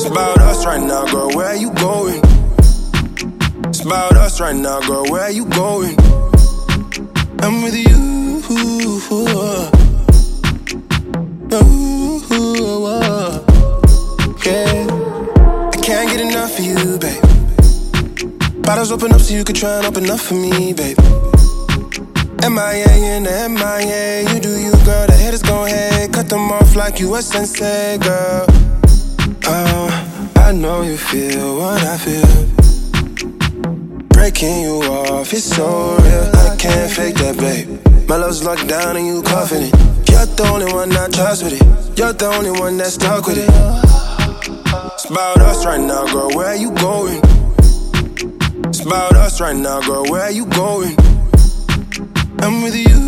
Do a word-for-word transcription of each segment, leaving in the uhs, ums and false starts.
about us right now, girl, where are you going? It's about us right now, girl, where are you going? I'm with you. Yeah, I can't get enough of you, babe. Bottles open up so you can try and open up for me, babe. M I A in the M I A, you do you, girl. The haters gon' hate, cut them off like you a sensei, girl. Oh, I know you feel what I feel. Breaking you off, it's so real. I can't fake that, babe. My love's locked down and you confident. You're the only one I trust with it. You're the only one that's stuck with it. It's about us right now, girl, where are you going? It's about us right now, girl, where are you going? I'm with you.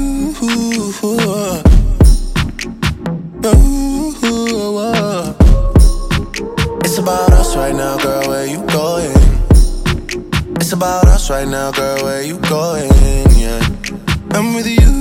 It's about us right now, girl, where you going? It's about us right now, girl, where you going? Yeah, I'm with you.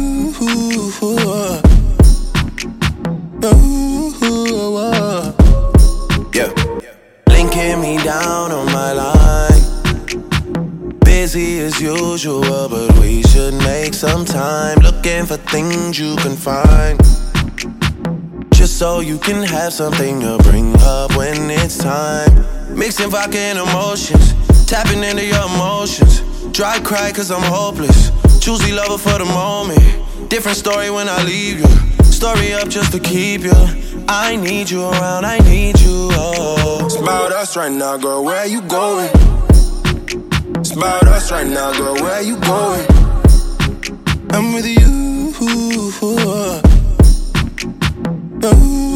Yeah, linking me down on my line. Busy as usual, but we should make some time. Looking for things you can find, just so you can have something to bring up when it's time. Mixing vodka and emotions, tapping into your emotions. Dry cry cause I'm hopeless, choosy lover for the moment. Different story when I leave you, story up just to keep you. I need you around, I need you, oh. It's about us right now, girl, where are you going? It's about us right now, girl, where are you going? I'm with you.